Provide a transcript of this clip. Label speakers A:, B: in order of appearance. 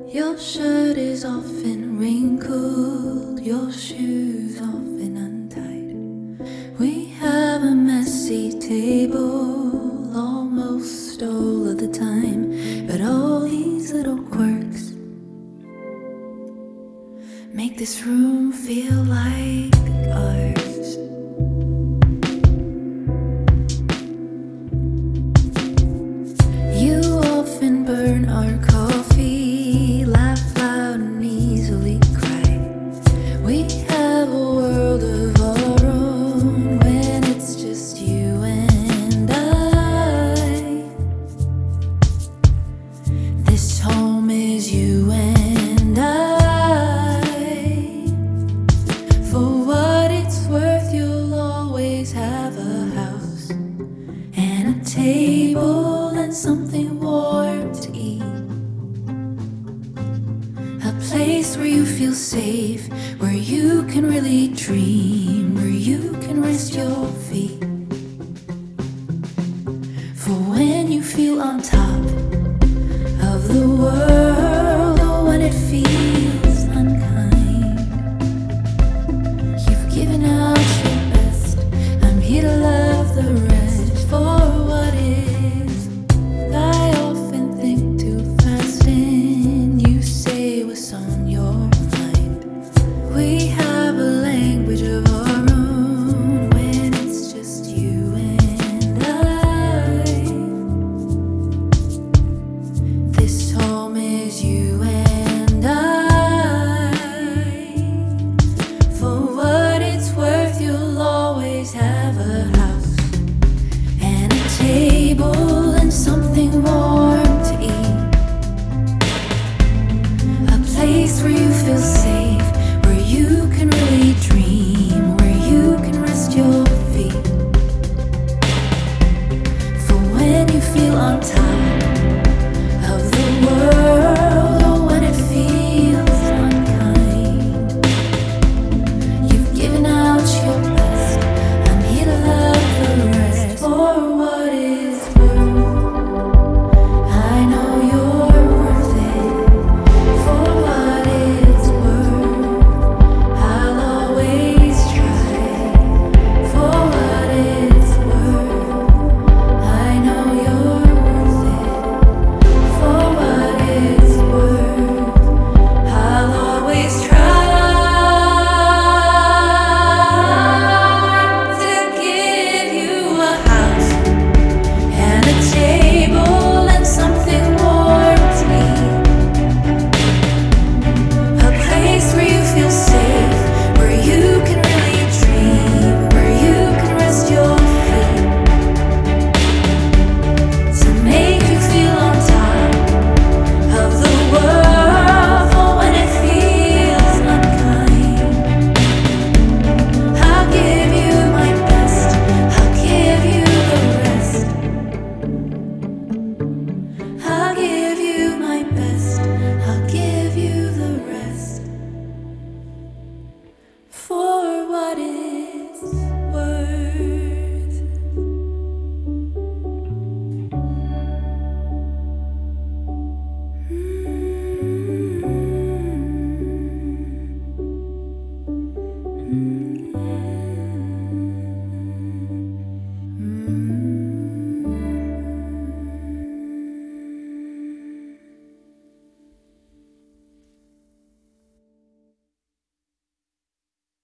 A: Your shirt is often wrinkled, your shoes often untied. We have a messy table almost all of the time, but all these little quirks make this room feel like ours. You often burn our coffee, laugh loud and easily cry. We have a world of our own when it's just you and I. This home is you and I. For what it's worth, you'll always have a house and a table and something warm to eat. A place where you feel safe, where you can really dream, where you can rest your